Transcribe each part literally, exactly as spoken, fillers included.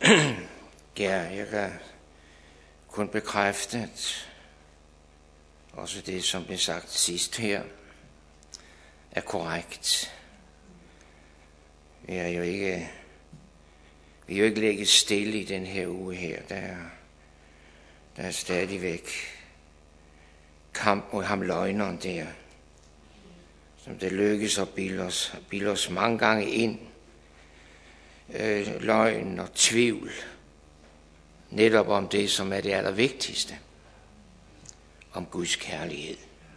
Ja, jeg kan kun bekræfte, at også det, som blev sagt sidst her, er korrekt. Vi er jo ikke, vi er jo ikke lægget stille i den her uge her. Der er, der er stadigvæk kamp mod ham løgneren der, som det lykkes at bilde os, bilde os mange gange ind. Øh, løgn og tvivl, netop om det, som er det allervigtigste, om Guds kærlighed.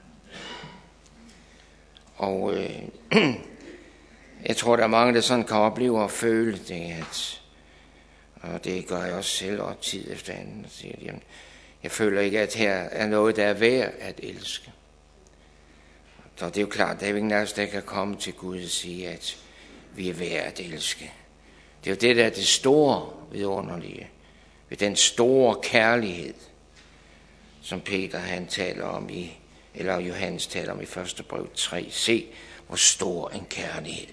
Og øh, jeg tror, der er mange, der sådan kan opleve og føle det, at, og det gør jeg også selv og tid efter anden, og siger, jamen, jeg føler ikke, at her er noget, der er værd at elske. Så det er jo klart, der er jo ingen af os, der kan komme til Gud og sige, at vi er værd at elske. Det er jo det, der er det store vidunderlige, ved den store kærlighed, som Peter han taler om i, eller Johannes taler om i første brev tre. Se, hvor stor en kærlighed.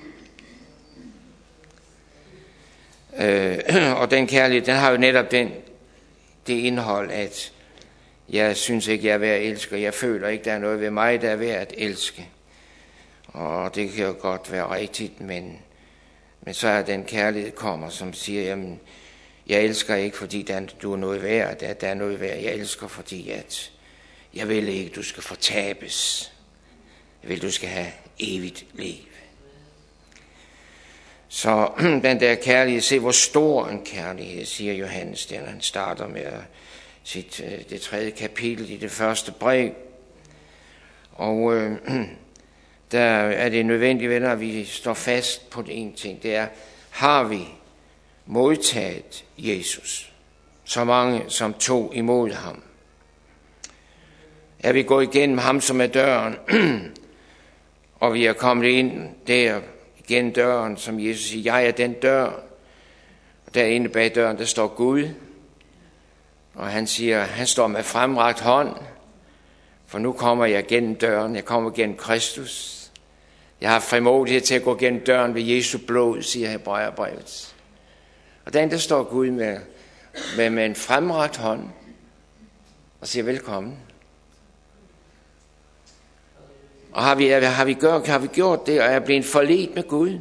Øh, og den kærlighed, den har jo netop den, det indhold, at jeg synes ikke, jeg er værd at elske, og jeg føler ikke, der er noget ved mig, der er værd at elske. Og det kan jo godt være rigtigt, men Men så er den kærlighed kommer, som siger, jamen, jeg elsker ikke, fordi der, du er noget værd, at der er noget værd. Jeg elsker, fordi at jeg vil ikke, du skal fortabes. Jeg vil, du skal have evigt liv. Så den der kærlighed, se hvor stor en kærlighed, siger Johannes, der han starter med sit, det tredje kapitel i det første brev. Og øh, der er det nødvendigt, venner, at vi står fast på det ene ting. Det er, har vi modtaget Jesus? Så mange, som tog imod ham. Er vi gået igennem ham, som er døren, og vi er kommet ind der igennem døren, som Jesus siger, jeg er den dør. Og derinde bag døren, der står Gud. Og han siger, han står med fremrakt hånd, for nu kommer jeg gennem døren, jeg kommer gennem Kristus. Jeg har frimodighed til at gå gennem døren ved Jesu blod, siger Hebræerbrevet. Og der, der står Gud med, med, med en fremrakt hånd og siger velkommen. Og har vi, har vi, gjort, har vi gjort det, og er blevet forledt med Gud,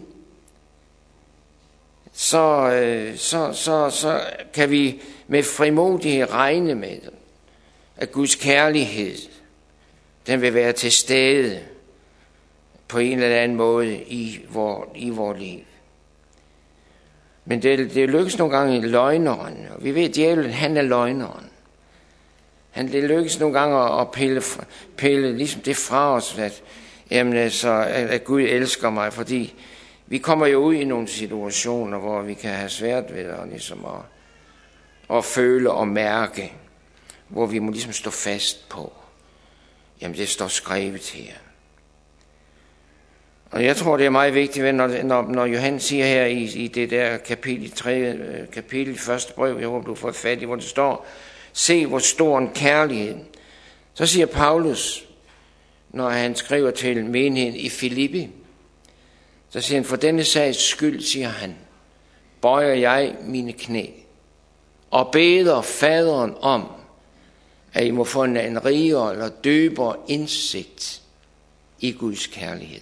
så, så, så, så kan vi med frimodighed regne med, at Guds kærlighed, den vil være til stede på en eller anden måde i vores i vor liv. Men det, det lykkes nogle gange i løgneren, og vi ved, at djævlen, han er løgneren. Han, det lykkes nogle gange at pille, pille ligesom det fra os, at, jamen, så, at Gud elsker mig, fordi vi kommer jo ud i nogle situationer, hvor vi kan have svært ved at, ligesom at, at føle og mærke, hvor vi må ligesom stå fast på, jamen det står skrevet her. Og jeg tror, det er meget vigtigt, når, når, når Johannes siger her i, i det der kapitel, tredje kapitel, første brev, jeg håber, du får fat i, hvor det står, se, hvor stor en kærlighed. Så siger Paulus, når han skriver til menigheden i Filippi, så siger han, for denne sags skyld, siger han, bøjer jeg mine knæ og beder faderen om, at I må få en rigere eller dybere indsigt i Guds kærlighed.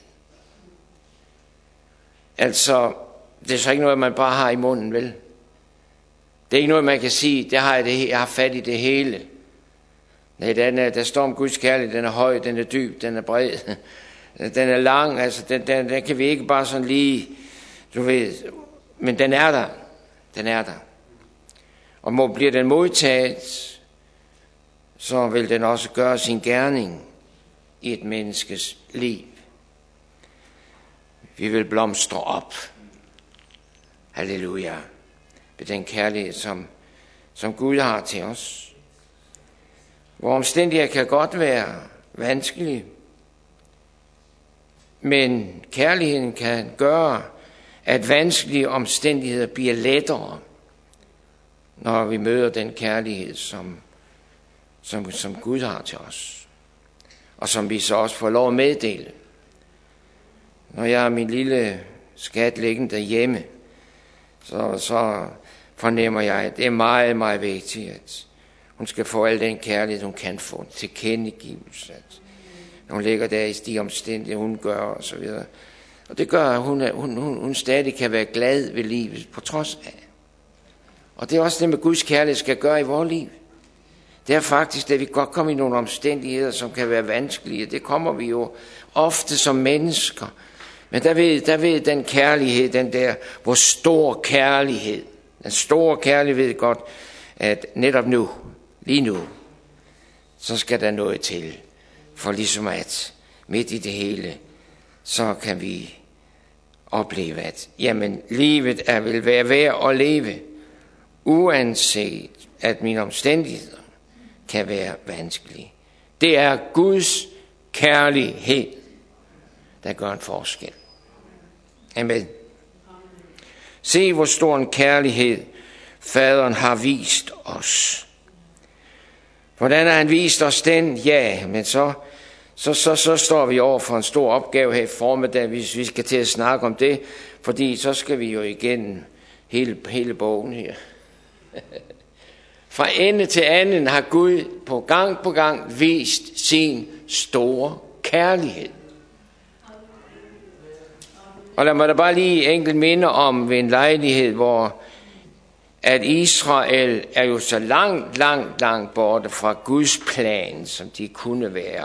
Altså, det er så ikke noget, man bare har i munden, vel? Det er ikke noget, man kan sige, der har jeg, det, jeg har fat i det hele. Nej, den er, der står om Guds kærlighed, den er høj, den er dyb, den er bred, den er lang, altså den, den, den kan vi ikke bare sådan lige, du ved, men den er der, den er der. Og må bliver den modtaget, så vil den også gøre sin gerning i et menneskes liv. Vi vil blomstre op. Halleluja. Ved den kærlighed, som, som Gud har til os. Hvor omstændigheder kan godt være vanskelige, men kærligheden kan gøre, at vanskelige omstændigheder bliver lettere, når vi møder den kærlighed, som, som, som Gud har til os. Og som vi så også får lov at meddele. Når jeg har min lille skat liggende derhjemme, så, så fornemmer jeg, det er meget, meget vigtigt, at hun skal få al den kærlighed, hun kan få, til kendegivelse, at når hun ligger der i de omstændigheder, hun gør, og så videre. Og det gør, at hun, hun, hun, hun stadig kan være glad ved livet, på trods af. Og det er også det, med Guds kærlighed skal gøre i vores liv. Det er faktisk, at vi godt kommer i nogle omstændigheder, som kan være vanskelige. Det kommer vi jo ofte som mennesker. Men der ved, der ved den kærlighed, den der, hvor stor kærlighed, den store kærlighed ved godt, at netop nu, lige nu, så skal der noget til. For ligesom at midt i det hele, så kan vi opleve, at jamen, livet er vil være værd at leve, uanset at mine omstændigheder kan være vanskelige. Det er Guds kærlighed, der gør en forskel. Amen. Se, hvor stor en kærlighed Faderen har vist os. Hvordan har han vist os den? Ja, men så, så, så, så står vi over for en stor opgave her i formiddag, hvis vi skal til at snakke om det, fordi så skal vi jo igennem hele, hele bogen her. Fra ende til anden har Gud på gang på gang vist sin store kærlighed. Og lad mig da bare lige enkelt minde om ved en lejlighed, hvor at Israel er jo så langt, langt, langt borte fra Guds plan, som de kunne være.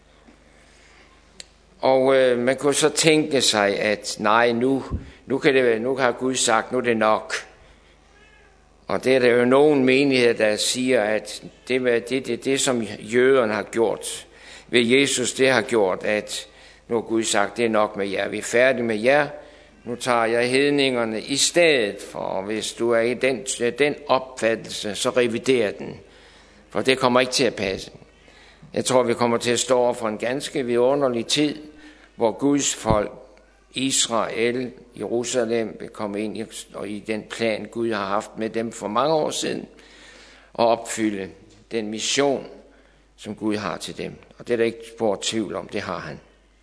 Og øh, man kunne så tænke sig, at nej, nu, nu kan det være, nu har Gud sagt, nu er det nok. Og det er der jo nogen menigheder, der siger, at det, det, det, det som jøderne har gjort ved Jesus, det har gjort, at nu har Gud sagt, det er nok med jer. Vi er færdige med jer. Nu tager jeg hedningerne i stedet for. Hvis du er i den, den opfattelse, så revider den. For det kommer ikke til at passe. Jeg tror, vi kommer til at stå over for en ganske vidunderlig tid, hvor Guds folk, Israel, Jerusalem, vil komme ind i, og i den plan, Gud har haft med dem for mange år siden, og opfylde den mission, som Gud har til dem. Og det er der ikke spor tvivl om, det har han.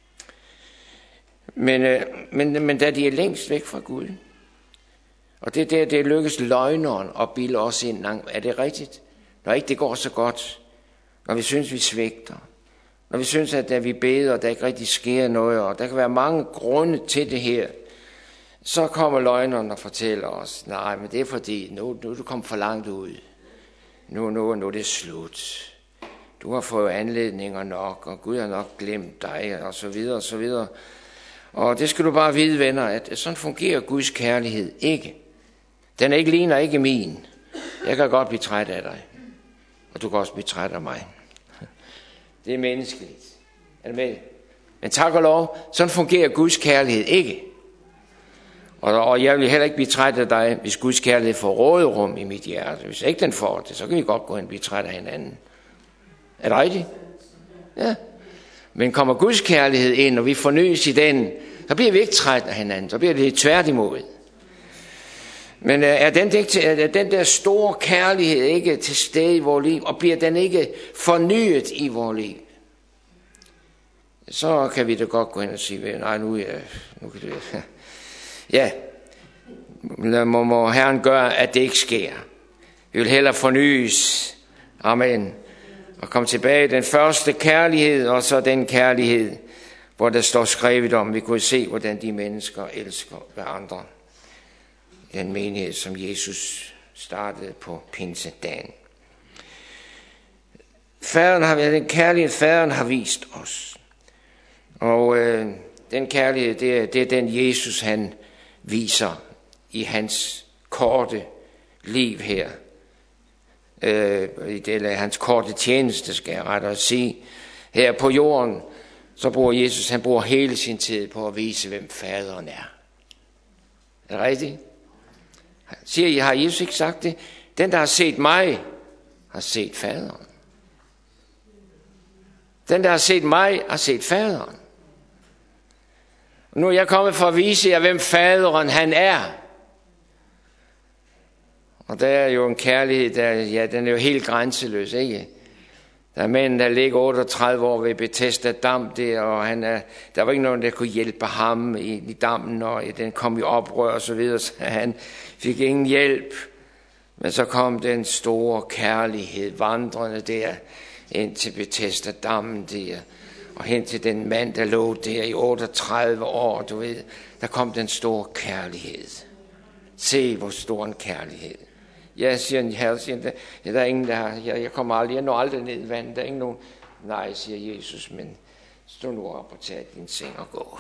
Men, men, men da de er længst væk fra Gud, og det der, det lykkes løgneren at bilde os ind, er det rigtigt? Når ikke det går så godt, når vi synes, vi svigter, når vi synes, at vi beder, og der ikke rigtig sker noget, og der kan være mange grunde til det her, så kommer løgneren og fortæller os, nej, men det er fordi, nu, nu er du kommet for langt ud. Nu, nu, nu er det slut. Du har fået anledninger nok, og Gud har nok glemt dig, og så videre, og så videre. Og det skal du bare vide, venner, at sådan fungerer Guds kærlighed ikke. Den ikke ligner ikke min. Jeg kan godt blive træt af dig, og du kan også blive træt af mig. Det er menneskeligt. Er det med? Men tak og lov, sådan fungerer Guds kærlighed ikke. Og, og jeg vil heller ikke blive træt af dig, hvis Guds kærlighed får råderum i mit hjerte. Hvis ikke den får det, så kan vi godt gå hen og blive træt af hinanden. Er det rigtigt? Ja. Men kommer Guds kærlighed ind, og vi fornyes i den, så bliver vi ikke træt af hinanden. Så bliver det tværtimod. Men er den, er den der store kærlighed ikke til stede i vores liv, og bliver den ikke fornyet i vores liv, så kan vi da godt gå hen og sige, nej, nu, ja, nu kan det... Ja, må, må Herren gøre, at det ikke sker. Vi vil hellere fornyes. Amen. Og komme tilbage den første kærlighed, og så den kærlighed, hvor der står skrevet om, vi kunne se, hvordan de mennesker elsker hverandre. Den menighed, som Jesus startede på pinsedagen. Faderen har været den kærlighed, faderen har vist os. Og øh, den kærlighed, det er, det er den Jesus, han viser i hans korte liv her. Øh, eller hans korte tjeneste, skal jeg rettere sige. Her på jorden, så bruger Jesus, han bruger hele sin tid på at vise, hvem faderen er. Er det rigtigt? Siger I, har Jesus ikke sagt det? Den, der har set mig, har set faderen. Den, der har set mig, har set faderen. Og nu er jeg kommet for at vise jer, hvem faderen han er. Og der er jo en kærlighed, der, ja, den er jo helt grænseløs, ikke? Der er manden, der ligger otteogtredive år ved Bethesda Dam der, og han er, der var ikke nogen, der kunne hjælpe ham i, i dammen, og den kom i oprør og så videre, så han fik ingen hjælp. Men så kom den store kærlighed vandrende der ind til Betesda-dammen der, og hen til den mand, der lå der i otteogtredive år, du ved. Der kom den store kærlighed. Se, hvor stor en kærlighed. Jeg siger, jeg siger, der, der er ingen, der har, jeg, jeg kommer aldrig, jeg når aldrig ned i vandet, der er ingen nogen. Nej, siger Jesus, men stå nu op og tag din seng og gå.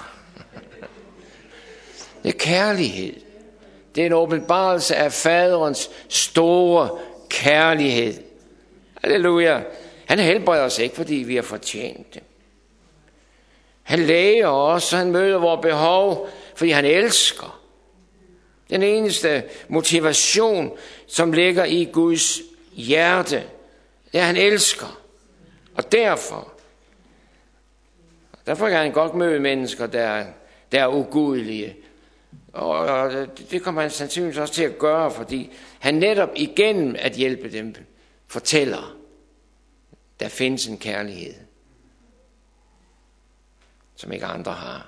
Det er kærlighed. Det er en åbenbarelse af faderens store kærlighed. Halleluja. Han helbreder os ikke, fordi vi har fortjent det. Han læger os, han møder vores behov, fordi han elsker. Den eneste motivation, som ligger i Guds hjerte, det er, han elsker. Og derfor, derfor kan han godt møde mennesker, der, der er ugudelige. Og det kommer han sandsynligvis også til at gøre, fordi han netop igennem at hjælpe dem fortæller, der findes en kærlighed, som ikke andre har.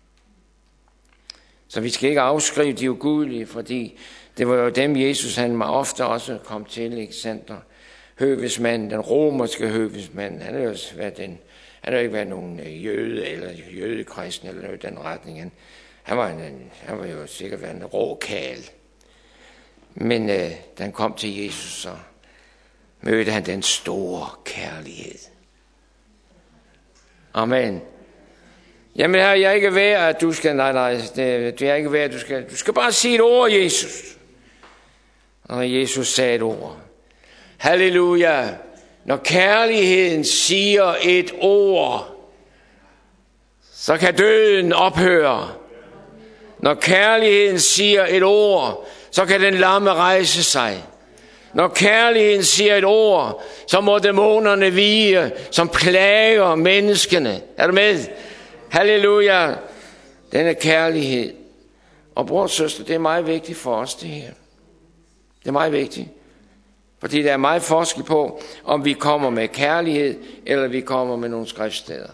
Så vi skal ikke afskrive de ugudelige, fordi det var jo dem, Jesus han var ofte også kom til, ikke sandt? Høvesmanden, den romerske høvesmand, han har jo været den, han har jo ikke været nogen jøde eller jødekristen eller noget i den retning. Han, han, var, en, han var jo sikkert været en råkal. Men øh, da han kom til Jesus, så mødte han den store kærlighed. Amen. Jamen her, jeg er ikke værd, at du skal, nej, nej, det, det er ikke værd, at du skal, du skal bare sige et ord, Jesus. Og Jesus sagde et ord. Halleluja. Når kærligheden siger et ord, så kan døden ophøre. Når kærligheden siger et ord, så kan den lamme rejse sig. Når kærligheden siger et ord, så må dæmonerne vige, som plager menneskene. Er du med? Halleluja. Denne kærlighed. Og bror og søster, det er meget vigtigt for os, det her. Det er meget vigtigt. Fordi der er meget forskel på, om vi kommer med kærlighed, eller vi kommer med nogle skriftsteder.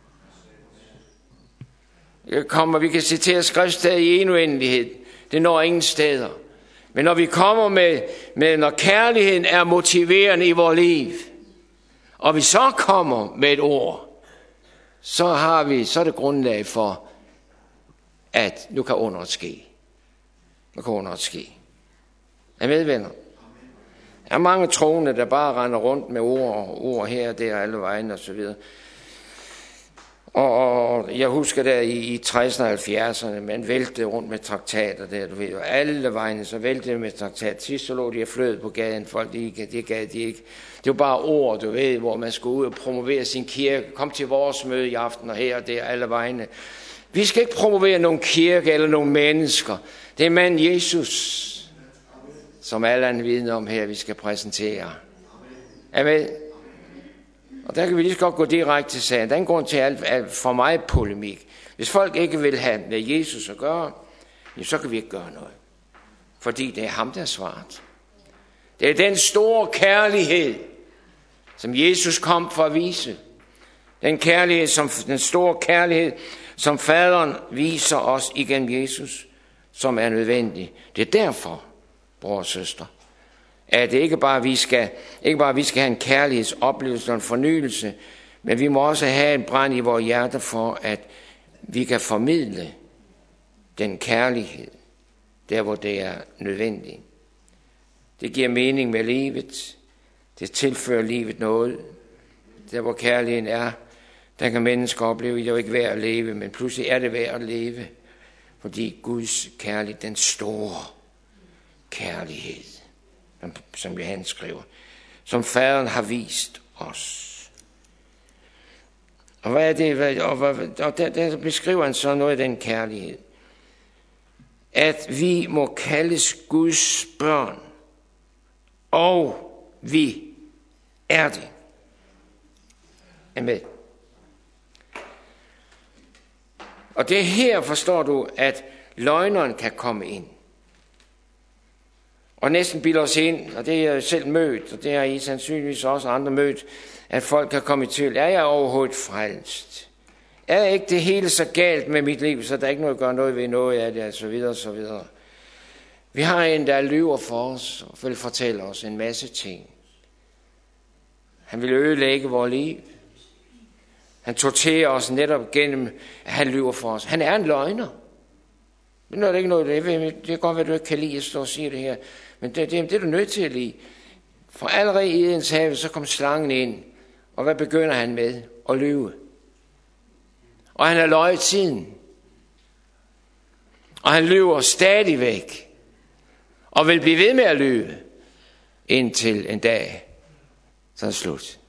Vi, kommer, vi kan citere skriftsteder i en uendelighed. Det når ingen steder. Men når vi kommer med, med, når kærligheden er motiverende i vores liv, og vi så kommer med et ord, så har vi, så er det grundlag for, at nu kan underet ske. Nu kan underet ske. Er I med, venner? Der er mange troende, der bare render rundt med ord, og ord her og der, alle vejen og så videre. Og, og jeg husker der i, i tresserne og halvfjerdserne, man væltede rundt med traktater der, du ved, og alle vegne, så væltede det med traktater. Sidst så lå de og flød på gaden, folk, de, de gav de ikke. Det var bare ord, du ved, hvor man skulle ud og promovere sin kirke. Kom til vores møde i aften, og her og der, alle vegne. Vi skal ikke promovere nogen kirke eller nogen mennesker. Det er mand Jesus, som alle er en viden om her, vi skal præsentere. Amen. Og der kan vi lige så godt gå direkte til sagen. Der er en grund til alt, alt for mig polemik. Hvis folk ikke vil have med Jesus at gøre, så kan vi ikke gøre noget. Fordi det er ham, der er svaret. Det er den store kærlighed, som Jesus kom for at vise. Den kærlighed, som, den store kærlighed, som faderen viser os igennem Jesus, som er nødvendig. Det er derfor, bror og søster, at det ikke bare vi skal, ikke bare vi skal have en kærlighedsoplevelse og en fornyelse, men vi må også have en brand i vores hjerter for, at vi kan formidle den kærlighed, der hvor det er nødvendigt. Det giver mening med livet. Det tilfører livet noget. Der hvor kærligheden er, der kan mennesker opleve, at det er jo ikke værd at leve, men pludselig er det værd at leve, fordi Guds kærlighed, den store kærlighed, som Johannes skriver, som faderen har vist os. Og hvad er det? Og, hvad, og der, der beskriver han så noget af den kærlighed. At vi må kaldes Guds børn, og vi er det. Amen. Og det er her, forstår du, at løgneren kan komme ind. Og næsten bilder os ind, og det er jeg selv mødt, og det har I sandsynligvis også andre mødt, at folk kan komme i tvivl. Er jeg overhovedet frelst? Er ikke det hele så galt med mit liv, så der er ikke noget at gøre noget ved noget af det, og så videre, og så videre. Vi har en, der lyver for os og vil fortælle os en masse ting. Han vil ødelægge vores liv. Han torterer os netop gennem, at han lyver for os. Han er en løgner. Det er ikke noget, det er godt, hvad du ikke kan lide, at stå og sige det her. Men det, det, det er du nødt til at lide. For allerede i Edens have, så kom slangen ind. Og hvad begynder han med? At lyve. Og han har løjet siden. Og han lyver stadigvæk. Og vil blive ved med at lyve. Indtil en dag. Så er det slut.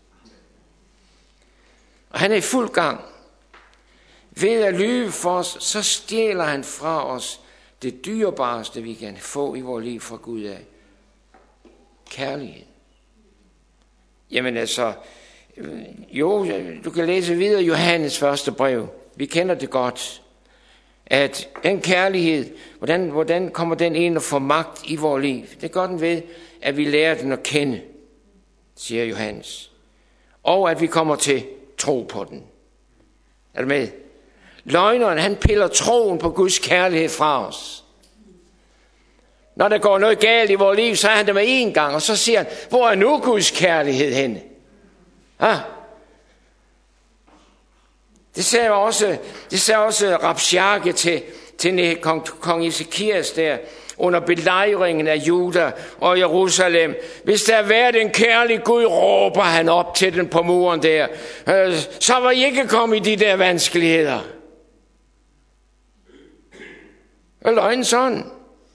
Og han er i fuld gang. Ved at lyve for os, så stjæler han fra os det dyrebareste, vi kan få i vores liv fra Gud af. Kærlighed. Jamen altså, jo, du kan læse videre Johannes første brev. Vi kender det godt. At den kærlighed, hvordan, hvordan kommer den ind og får magt i vores liv? Det gør den ved, at vi lærer den at kende, siger Johannes. Og at vi kommer til tro på den. Er du med? Løgneren, han piller troen på Guds kærlighed fra os. Når der går noget galt i vores liv, så er han der med en gang, og så siger han, hvor er nu Guds kærlighed henne? Ah. Det sagde også, det sagde også Rabshakeh til, til kong, kong Ezekias der, under belejringen af Juda og Jerusalem. Hvis der er været en kærlig Gud, råber han op til den på muren der. Så var I ikke kommet i de der vanskeligheder. Og løgn sådan.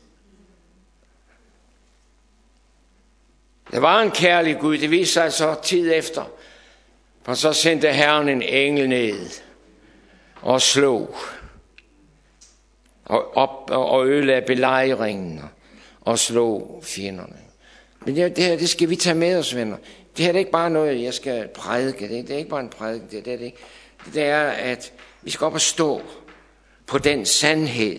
Der var en kærlig Gud, det viste sig så tid efter. For så sendte Herren en engel ned og slog og, op, og ødelagde belejringen og slog fjenderne. Men det, det her, det skal vi tage med os, venner. Det her det er ikke bare noget, jeg skal prædike. Det, det er ikke bare en prædike. Det, det, er det, ikke. Det er, at vi skal op og stå på den sandhed,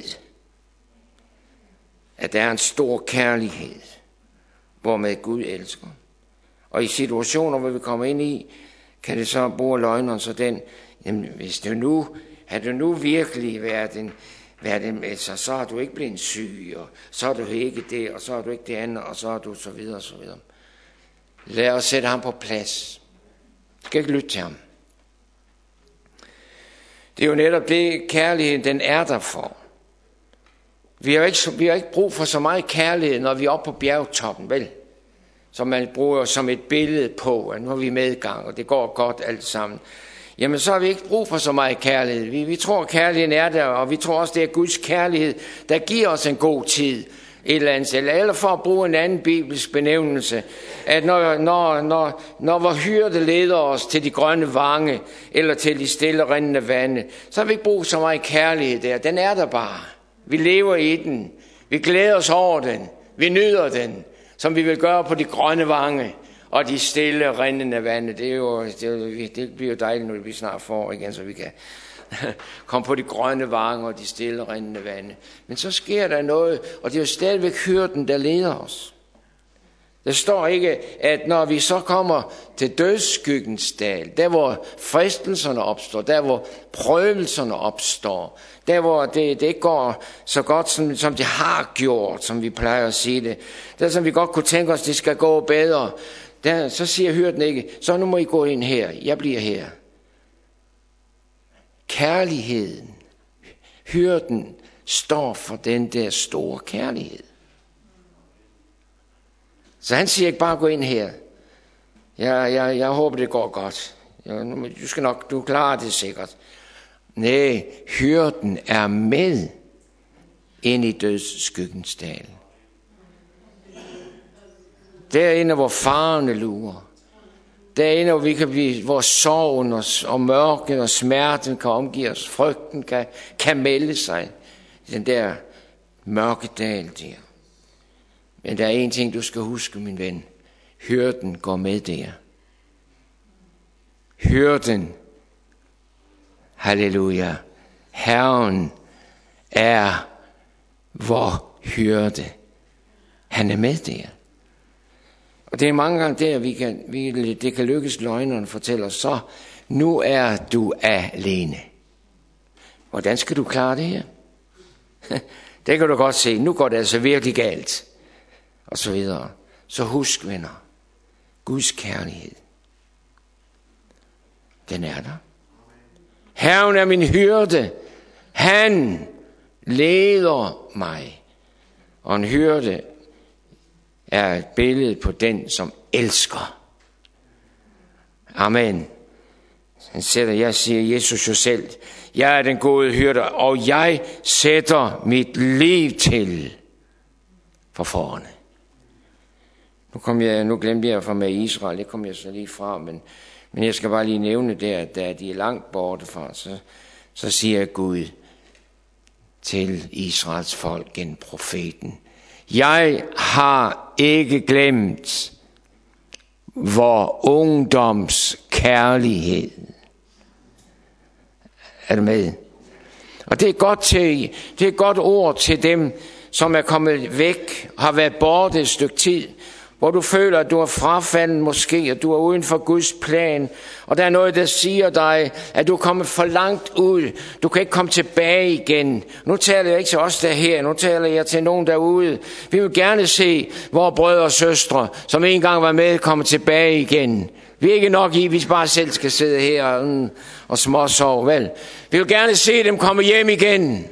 at der er en stor kærlighed, hvormed Gud elsker. Og i situationer, hvor vi kommer ind i, kan det så bruge løgneren, så den, jamen, hvis det nu, har det nu virkelig været en, været en altså, så har du ikke blevet syg, og så har du ikke det, og så har du ikke det andet, og så har du så videre, og så videre. Lad os sætte ham på plads. Du skal ikke lytte til ham. Det er jo netop det, kærligheden, den er der for. Vi har ikke, vi har ikke brug for så meget kærlighed, når vi er oppe på bjergtoppen, vel? Som man bruger som et billede på, at nu er vi medgang, og det går godt alt sammen. Jamen, så har vi ikke brug for så meget kærlighed. Vi, vi tror, kærligheden er der, og vi tror også, det er Guds kærlighed, der giver os en god tid et eller andet sted. Eller for at bruge en anden bibelsk benævnelse, at når, når, når, når vor hyrde leder os til de grønne vange, eller til de stille rindende vande, så har vi ikke brug for så meget kærlighed der. Den er der bare. Vi lever i den. Vi glæder os over den. Vi nyder den, som vi vil gøre på de grønne vange og de stille rindende vande. Det, er jo, det, er jo, det bliver jo dejligt, når vi snart får igen, så vi kan komme på de grønne vange og de stille rindende vande. Men så sker der noget, og det er jo stadigvæk hyrden, der leder os. Der står ikke, at når vi så kommer til dødsskyggens dal, der hvor fristelserne opstår, der hvor prøvelserne opstår, der hvor det, det ikke går så godt, som, som det har gjort, som vi plejer at sige det, der som vi godt kunne tænke os, det skal gå bedre, der, så siger hyrden ikke, så nu må I gå ind her, jeg bliver her. Kærligheden, hyrden, står for den der store kærlighed. Så han siger ikke bare gå ind her. Jeg, jeg, jeg håber det går godt. Jeg, du skal nok, du klarer det sikkert. Nej, hyrden er med ind i dødsskyggens dal. Derinde hvor farene lurer. Derinde hvor vi kan blive, hvor sorgen og, og mørket og smerten kan omgive os. Frygten kan, kan melde sig i den der mørke dal der. Men der er en ting, du skal huske, min ven. Hyrden går med der. Hyrden, halleluja, Herren er vor hyrde. Han er med der. Og det er mange gange der, vi kan, vi, det kan lykkes løgneren fortæller os, så nu er du alene. Hvordan skal du klare det her? Det kan du godt se. Nu går det altså virkelig galt. Og så videre. Så husk, venner. Guds kærlighed. Den er der. Herren er min hyrde. Han leder mig. Og en hyrde er et billede på den, som elsker. Amen. Han sætter, jeg siger Jesus jo selv. Jeg er den gode hyrde, og jeg sætter mit liv til for forerne. Nu, kom jeg, nu glemte jeg at få med Israel, det kom jeg så lige fra, men, men jeg skal bare lige nævne det, at da de er langt borte fra, så, så siger Gud til Israels folk gennem profeten: jeg har ikke glemt vor ungdoms kærlighed. Er du med? Og det er godt til, det er et godt ord til dem, som er kommet væk, har været borte et stykke tid, hvor du føler, at du er frafalden måske, og du er uden for Guds plan, og der er noget, der siger dig, at du er kommet for langt ud. Du kan ikke komme tilbage igen. Nu taler jeg ikke til os der her, nu taler jeg til nogen derude. Vi vil gerne se vores brødre og søstre, som en gang var med, komme tilbage igen. Vi er ikke nok i, hvis bare selv skal sidde her og, mm, og småsove, vel? Vi vil gerne se dem komme hjem igen.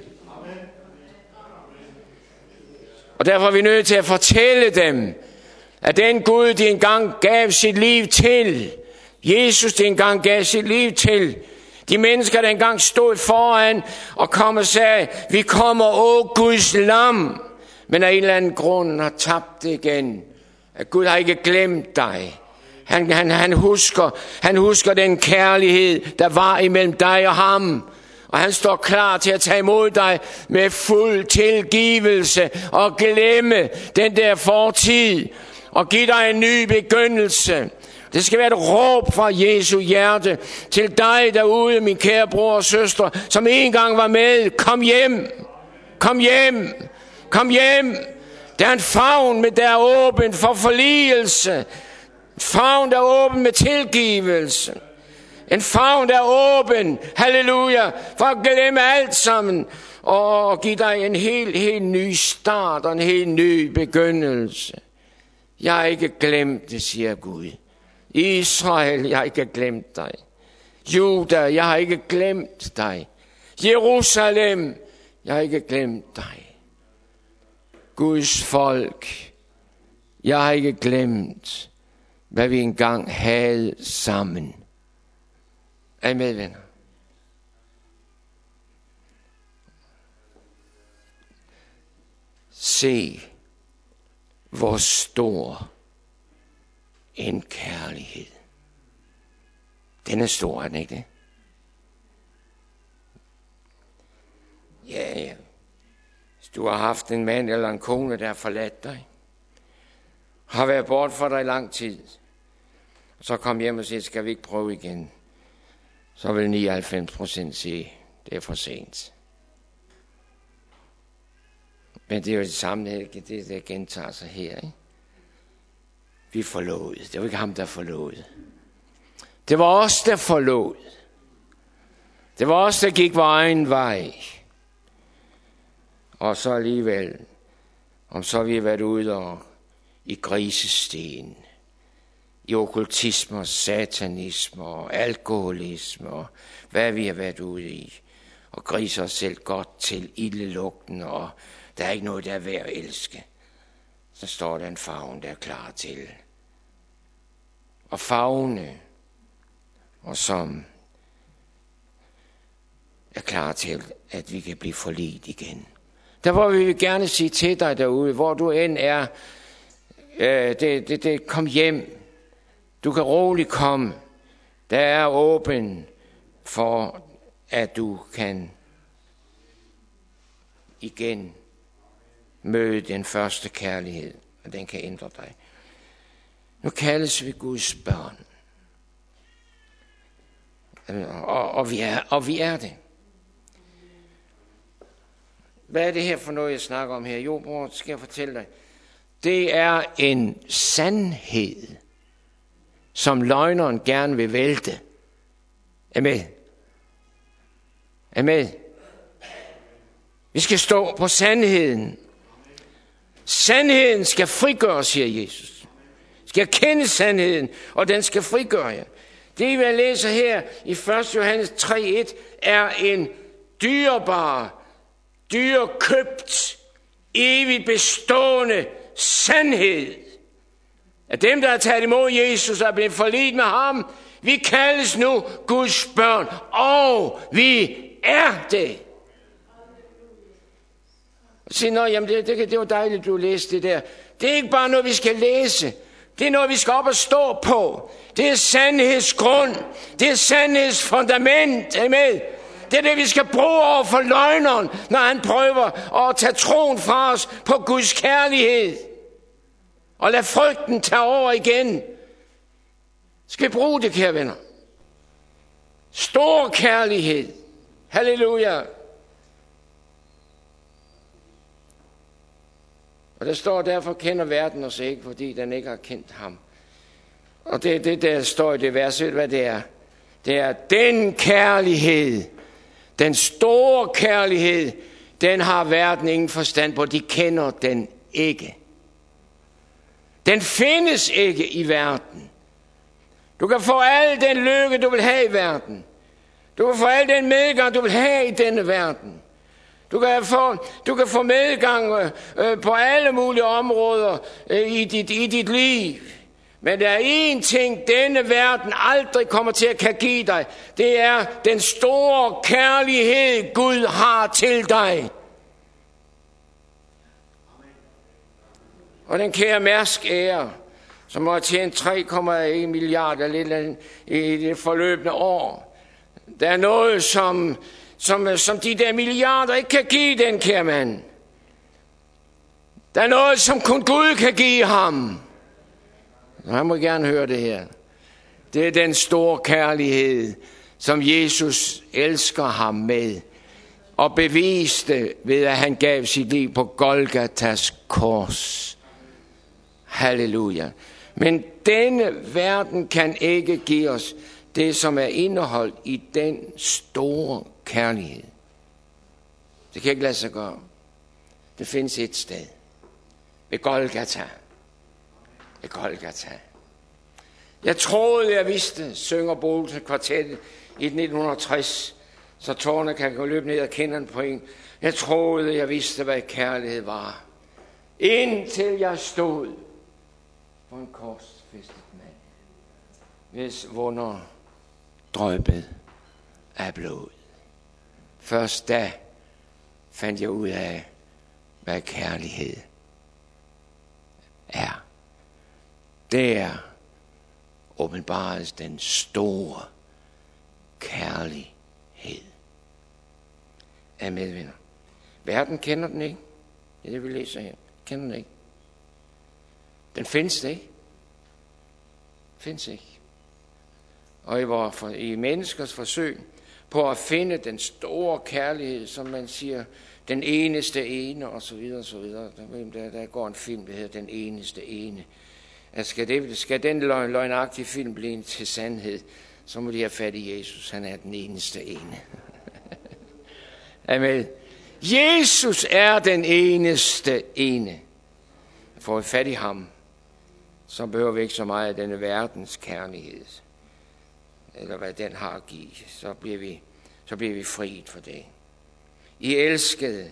Og derfor er vi nødt til at fortælle dem, at den Gud, de engang gav sit liv til, Jesus, de engang gav sit liv til, de mennesker, der engang stod foran og kom og sagde, vi kommer, åh Guds lam, men af en eller anden grund har tabt det igen. At Gud har ikke glemt dig. Han, han, han, husker, han husker den kærlighed, der var imellem dig og ham. Og han står klar til at tage imod dig med fuld tilgivelse og glemme den der fortid og give dig en ny begyndelse. Det skal være et råb fra Jesu hjerte til dig derude, min kære bror og søstre, som engang var med. Kom hjem, kom hjem, kom hjem. Der er en favn, men der er åben for forligelse. En favn, der er åben med tilgivelse. En favn, der er åben, halleluja, for at glemme alt sammen og give dig en helt, helt ny start og en helt ny begyndelse. Jeg har ikke glemt det, siger Gud. Israel, jeg har ikke glemt dig. Juda, jeg har ikke glemt dig. Jerusalem, jeg har ikke glemt dig. Guds folk, jeg har ikke glemt, hvad vi engang havde sammen. Er I med, venner? Se, hvor stor en kærlighed. Den er stor, er den ikke det? Ja, ja. Hvis du har haft en mand eller en kone, der har forladt dig, har været bort for dig i lang tid, og så kom hjem og siger, skal vi ikke prøve igen? Så vil nioghalvfems procent sige, det er for sent. Men det er jo det samme, det der gentager sig her, ikke? Vi forlod. Det var ikke ham, der forlod. Det var os, der forlod. Det var os, der gik vores egen vej. Og så alligevel, om så vi har været ude og i grisesten, i okkultisme og satanisme og alkoholisme og hvad vi har været ude i, og griser os selv godt til ildelugten, og der er ikke noget, der er værd at elske. Så står der en favn, der er klar til at favne, og som er klar til, at vi kan blive forlidt igen. Derfor vil vi gerne sige til dig derude, hvor du end er, øh, det, det, det, kom hjem. Du kan roligt komme. Der er åben for, at du kan igen møde den første kærlighed, og den kan ændre dig. Nu kaldes vi Guds børn. Og, og, vi er, og vi er det. Hvad er det her for noget, jeg snakker om her? Jo, bror, skal jeg fortælle dig. Det er en sandhed, som løgneren gerne vil vælte. Er med? Er med? Vi skal stå på sandheden. Sandheden skal frigøre, siger Jesus. Skal kende sandheden, og den skal frigøre jer. Det, vi læser her i første Johannes tre et, er en dyrebar, dyrekøbt, evigt bestående sandhed. At dem, der har taget imod Jesus og er blevet forlidt med ham, vi kaldes nu Guds børn, og vi er det. Og siger, nå, jamen det, det, det var dejligt, du læste det der. Det er ikke bare noget, vi skal læse. Det er noget, vi skal op og stå på. Det er sandhedsgrund. Det er sandhedsfundament. Er I med? Det er det, vi skal bruge over for løgneren, når han prøver at tage troen fra os på Guds kærlighed. Og lad frygten tage over igen. Skal vi bruge det, kære venner? Stor kærlighed. Halleluja. Og der står, derfor kender verden os ikke, fordi den ikke har kendt ham. Og det er det, der står i det vers, ved hvad det er? Det er den kærlighed, den store kærlighed, den har verden ingen forstand på. De kender den ikke. Den findes ikke i verden. Du kan få al den lykke, du vil have i verden. Du kan få al den medgang, du vil have i denne verden. Du kan få, du kan få medgang øh, på alle mulige områder øh, i, dit, i dit liv. Men der er én ting, denne verden aldrig kommer til at kan give dig. Det er den store kærlighed, Gud har til dig. Og den kære Mærsk Air, som har tjent tre komma en milliarder lidt i det forløbende år. Der er noget, som, som, som de der milliarder ikke kan give den kære mand. Der er noget, som kun Gud kan give ham. Og han må gerne høre det her. Det er den store kærlighed, som Jesus elsker ham med. Og beviste ved, at han gav sit liv på Golgatas kors. Halleluja. Men denne verden kan ikke give os det, som er indeholdt i den store kærlighed. Det kan ikke lade sig gøre. Det findes et sted. Ved Golgata. Ved Golgata. Jeg troede, jeg vidste, synger Boelsen kvartettet i nitten tres, så tårerne kan gå løbe ned og kinderne på en. Jeg troede, jeg vidste, hvad kærlighed var. Indtil jeg stod på en korsfæstet mand, hvis vunder drøbet af blod. Først da fandt jeg ud af, hvad kærlighed er. Der åbenbares den store kærlighed. Er medvinder. Verden kender den ikke. Det er det, vi læser her. Kender den ikke. Den findes ikke. Findes ikke. Og i, vores, i menneskers forsøg på at finde den store kærlighed, som man siger, den eneste ene, og så videre, og så videre. Der, der går en film, der hedder Den eneste ene. At skal, det, skal den løgn, løgnagtige film blive til sandhed, så må de have fat i Jesus. Han er den eneste ene. Amen. Jesus er den eneste ene. Får vi fat i ham, så behøver vi ikke så meget af denne verdens kærlighed. Eller hvad den har at give. Så bliver vi, så bliver vi friet for det. I elskede,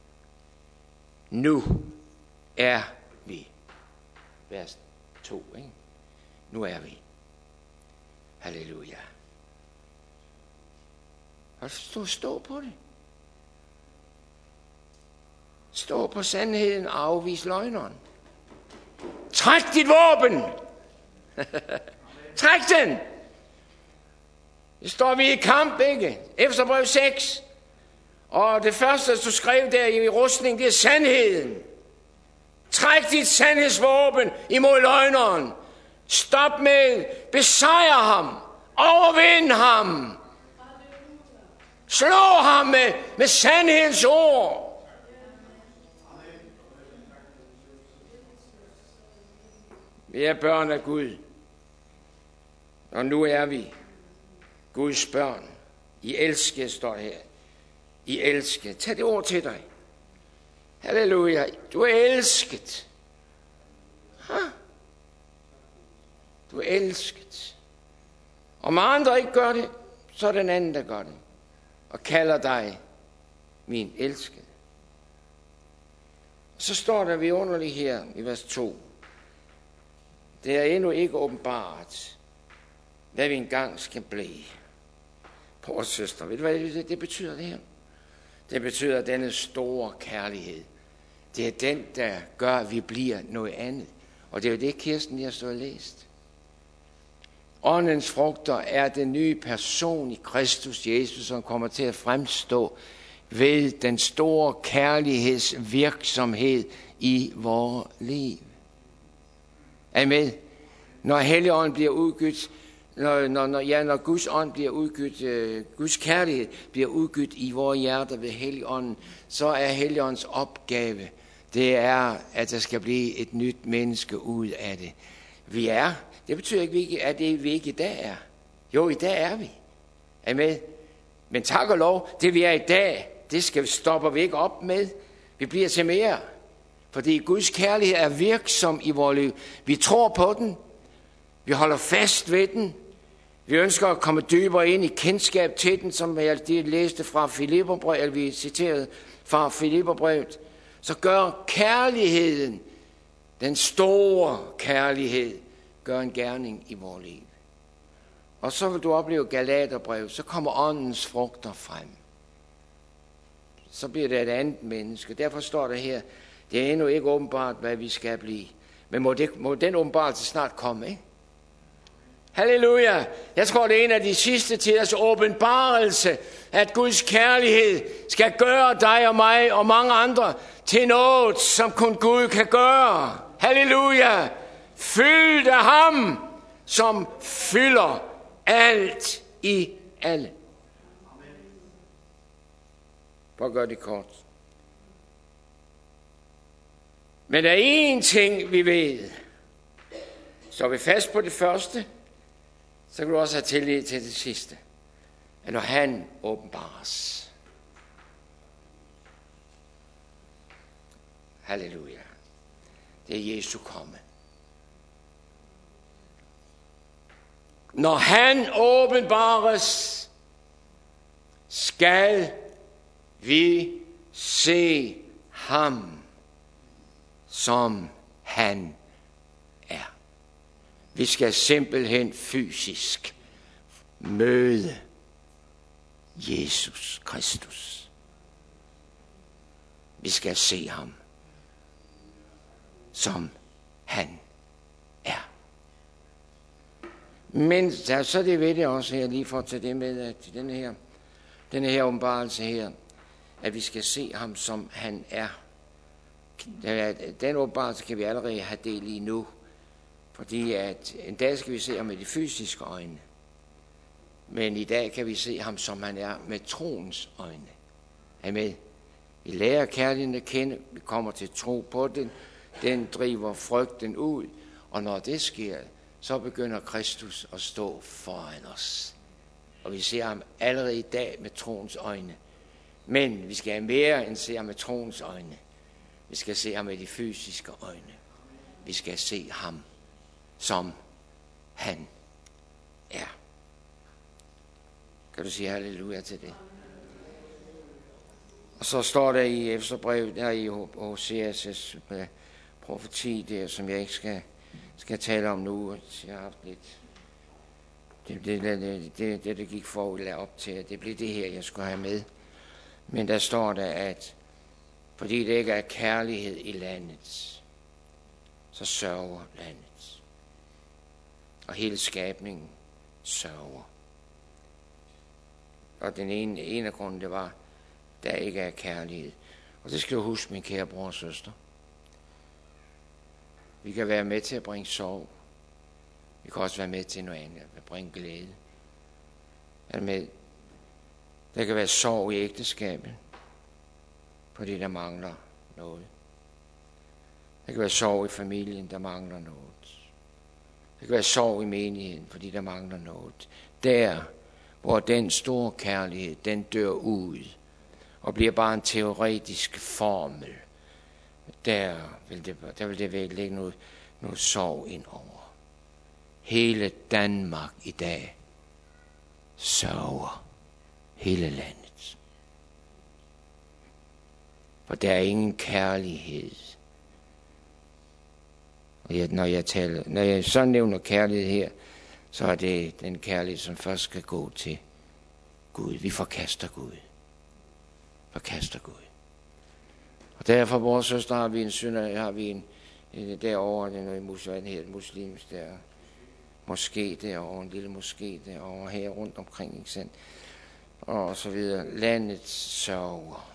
nu er vi. Vers to, ikke? Nu er vi. Halleluja. Og stå, stå på det. Stå på sandheden og afvis løgneren. Træk dit våben. Træk den. Det står vi i kamp, ikke? Efterbrev seks. Og det første, du skrev der i rustning, det er sandheden. Træk dit sandhedsvåben imod løgneren. Stop med, besejr ham. Overvind ham. Slå ham med, med sandhedens ord. Vi er børn af Gud. Og nu er vi Guds børn. I elske, står her. I elske. Tag det ord til dig. Halleluja. Du er elsket. Ha? Du er elsket. Om andre ikke gør det, så er den anden, der gør det. Og kalder dig min elskede. Så står der vidunderligt her i vers to. Det er endnu ikke åbenbart, hvad vi engang skal blive. Bror søster, ved du hvad det, det betyder det her? Det betyder denne store kærlighed. Det er den, der gør, at vi bliver noget andet. Og det er jo det, Kirsten lige har stået og læst. Åndens frugter er den nye person i Kristus Jesus, som kommer til at fremstå ved den store kærlighedsvirksomhed i vores liv. Amen. Når Helligånden bliver udgivet, når, når, når, ja, når Guds ånd bliver udgivet, øh, Guds kærlighed bliver udgivet i vores hjerter ved Helligånden, så er Helligåndens opgave, det er, at der skal blive et nyt menneske ud af det. Vi er. Det betyder ikke, at det vi ikke i dag er. Jo, i dag er vi. Amen. Men tak og lov, det vi er i dag, det skal stopper vi ikke op med. Vi bliver til mere. Fordi Guds kærlighed er virksom i vores liv. Vi tror på den. Vi holder fast ved den. Vi ønsker at komme dybere ind i kendskab til den, som jeg læste fra Filipperbrevet, eller vi citerede fra Filipperbrevet. Så gør kærligheden, den store kærlighed, gør en gerning i vores liv. Og så vil du opleve Galaterbrevet, så kommer åndens frugter frem. Så bliver det et andet menneske. Derfor står der her, det er endnu ikke åbenbart, hvad vi skal blive. Men må, det, må den åbenbarelse snart komme, ikke? Halleluja! Jeg tror, det er en af de sidste tiders åbenbarelse, at Guds kærlighed skal gøre dig og mig og mange andre til noget, som kun Gud kan gøre. Halleluja! Fyldt af ham, som fylder alt i alle. Prøv at gøre det kort. Men der er én ting, vi ved. Står vi fast på det første, så kan du også have tillid til det sidste. At når han åbenbares. Halleluja. Det er Jesu komme. Når han åbenbares, skal vi se ham, som han er. Vi skal simpelthen fysisk møde Jesus Kristus. Vi skal se ham, som han er. Men der, så det ved det også her, lige for at tage det med, at denne her, denne her åbenbarelse her, at vi skal se ham, som han er. Den åbenbarelse kan vi allerede have del i nu, fordi at en dag skal vi se ham med de fysiske øjne, men i dag kan vi se ham, som han er, med troens øjne. Amen. Vi lærer kærligheden at kende, vi kommer til tro på den, den driver frygten ud, og når det sker, så begynder Kristus at stå foran os. Og vi ser ham allerede i dag med troens øjne. Men vi skal have mere end se ham med troens øjne. Vi skal se ham med de fysiske øjne. Vi skal se ham, som han er. Kan du sige halleluja til det? Og så står der i Efeserbrevet, der i Hoseas' profeti der, som jeg ikke skal, skal tale om nu. Jeg har haft lidt... Det, det, det, det, det, det gik forud op til, at det blev det her, jeg skulle have med. Men der står der, at fordi det ikke er kærlighed i landet, så sørger landet. Og hele skabningen sørger. Og den ene, ene af grunden, det var, der ikke er kærlighed. Og det skal du huske, min kære bror og søster. Vi kan være med til at bringe sorg. Vi kan også være med til noget andet, at bringe glæde. Er med? Der kan være sorg i ægteskabet, fordi der mangler noget. Der kan være sorg i familien, der mangler noget. Der kan være sorg i menigheden, fordi der mangler noget. Der, hvor den store kærlighed, den dør ud, og bliver bare en teoretisk formel, der vil det, der vil det virkelig lægge noget, noget sorg ind over. Hele Danmark i dag sørger. Hele landet. For der er ingen kærlighed. Og jeg, når, jeg taler, når jeg så nævner kærlighed her, så er det den kærlighed, som først skal gå til Gud. Vi forkaster Gud. Forkaster Gud. Og derfor, vores søster, har vi en synder, har vi en, en derovre, det er noget muslim, her, muslims der, måske derovre, en lille måske derovre, her rundt omkring, ikke sandt? Og så videre. Landet sørger.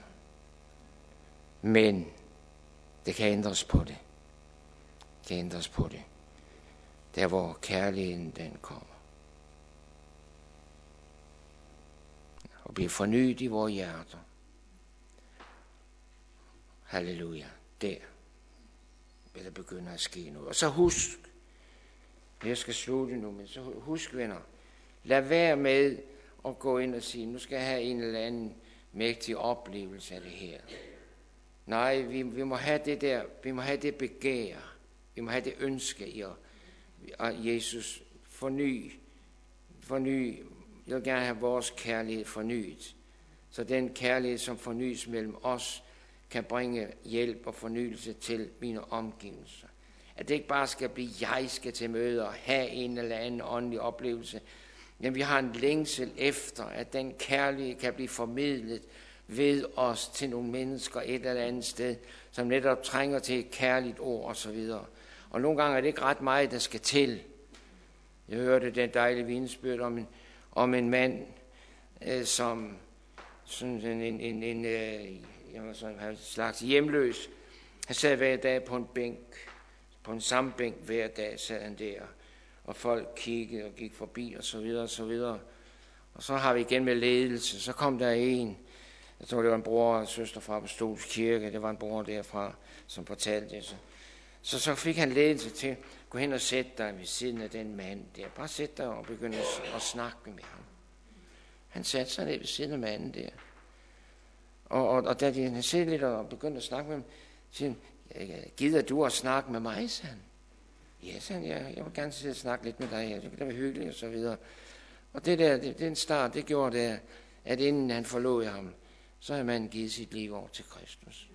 Men det kan ændres på det. Det kan ændres på det. Der hvor kærligheden den kommer. Og bliver fornyet i vores hjerter. Halleluja. Der vil der begynde at ske noget. Og så husk, jeg skal slutte nu, men så husk, venner, lad være med at gå ind og sige, nu skal jeg have en eller anden mægtig oplevelse af det her. Nej, vi, vi må have det der, vi må have det begær, vi må have det ønske i at, at Jesus forny, forny, jeg vil gerne have vores kærlighed fornyet. Så den kærlighed, som fornyes mellem os, kan bringe hjælp og fornyelse til mine omgivelser. At det ikke bare skal blive, jeg skal til møde og have en eller anden åndelig oplevelse, men vi har en længsel efter, at den kærlighed kan blive formidlet ved os til nogle mennesker et eller andet sted, som netop trænger til et kærligt ord osv. Og nogle gange er det ikke ret meget, der skal til. Jeg hørte den dejlige vidnesbyrd om en, om en mand, øh, som sådan en, en, en, en, øh, sådan en slags hjemløs. Han sad hver dag på en bænk, på en samme bænk hver dag sad han der, og folk kiggede og gik forbi og så videre og så videre. Og så har vi igen med ledelse, så kom der en, jeg tror det var en bror og søster fra Apostolsk Kirke, det var en bror derfra, som fortalte det. Så, så, så fik han ledelse til at gå hen og sætte dig ved siden af den mand der. Bare sæt dig og begynde at, at snakke med ham. Han satte sig ned ved siden af manden der. Og, og, og da de, han sætte lidt og begyndte at snakke med ham, siger han, gider du at snakke med mig, sagde han. Ja, sagde han, jeg, jeg vil gerne sidde og snakke lidt med dig, det kan da være hyggeligt og så videre. Og det der, det, den start, det gjorde det, at inden han forlod ham, så havde man givet sit liv over til Kristus.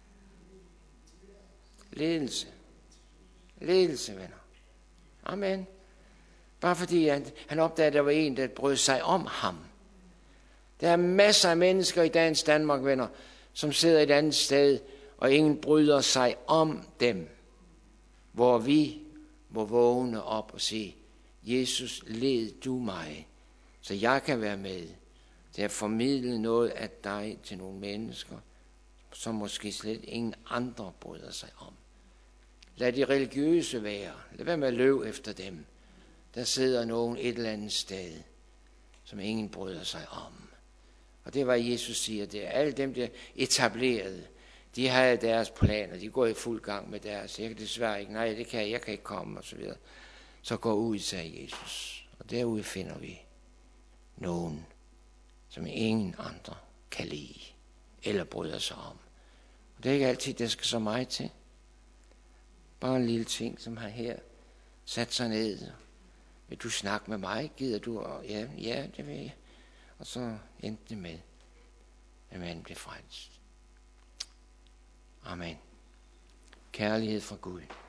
Ledelse. Ledelse, venner. Amen. Bare fordi han, han opdagede, at der var en, der brød sig om ham. Der er masser af mennesker i dagens Danmark, venner, som sidder et andet sted, og ingen bryder sig om dem. Hvor vi må vågne op og sige, Jesus, led du mig, så jeg kan være med til at formidle noget af dig til nogle mennesker, som måske slet ingen andre bryder sig om. Lad de religiøse være. Lad være med at løbe efter dem. Der sidder nogen et eller andet sted, som ingen bryder sig om. Og det var Jesus siger, det er alle dem, der etablerede, de havde deres planer, de går i fuld gang med deres. Jeg kan desværre ikke, nej, det kan jeg, jeg kan ikke komme, og så videre. Så gå ud, sagde Jesus. Og derude finder vi nogen, som ingen andre kan lide, eller bryder sig om. Og det er ikke altid, der skal så meget til. Bare en lille ting, som har her sat sig ned. Vil du snakke med mig? Gider du? Og ja, ja, det vil jeg. Og så endte det med, at man blev frelst. Amen. Kærlighed fra Gud.